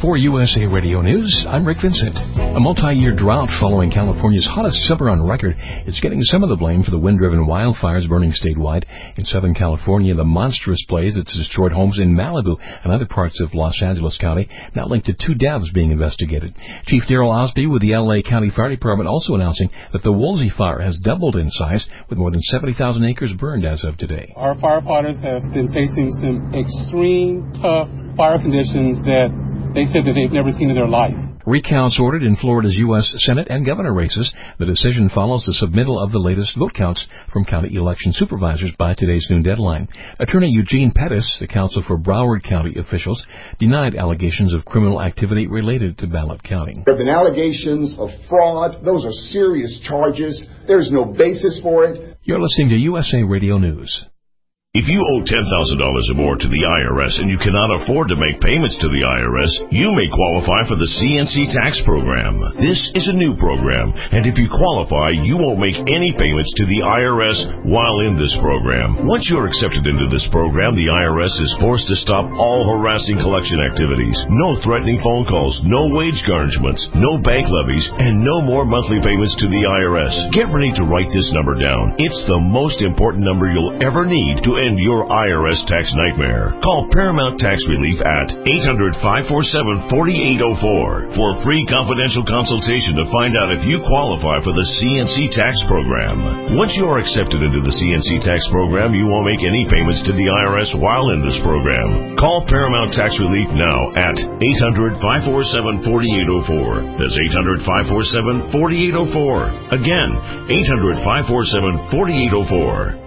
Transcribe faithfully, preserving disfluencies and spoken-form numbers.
For U S A Radio News, I'm Rick Vincent. A multi-year drought following California's hottest summer on record is getting some of the blame for the wind-driven wildfires burning statewide. In Southern California, the monstrous blaze that's destroyed homes in Malibu and other parts of Los Angeles County now linked to two deaths being investigated. Chief Daryl Osby with the L A County Fire Department also announcing that the Woolsey fire has doubled in size with more than seventy thousand acres burned as of today. Our firefighters have been facing some extreme, tough fire conditions that they said that they've never seen in their life. Recounts ordered in Florida's U S Senate and governor races. The decision follows the submittal of the latest vote counts from county election supervisors by today's noon deadline. Attorney Eugene Pettis, the counsel for Broward County officials, denied allegations of criminal activity related to ballot counting. There have been allegations of fraud. Those are serious charges. There's no basis for it. You're listening to U S A Radio News. If you owe ten thousand dollars or more to the I R S and you cannot afford to make payments to the I R S, you may qualify for the C N C tax program. This is a new program, and if you qualify, you won't make any payments to the I R S while in this program. Once you're accepted into this program, the I R S is forced to stop all harassing collection activities. No threatening phone calls, no wage garnishments, no bank levies, and no more monthly payments to the I R S. Get ready to write this number down. It's the most important number you'll ever need to end your I R S tax nightmare. Call Paramount Tax Relief at eight hundred, five four seven, four eight zero four for a free confidential consultation to find out if you qualify for the C N C tax program. Once you are accepted into the C N C tax program, you won't make any payments to the I R S while in this program. Call Paramount Tax Relief now at eight hundred, five four seven, four eight zero four. That's eight hundred, five four seven, four eight zero four. Again, eight hundred, five four seven, four eight zero four.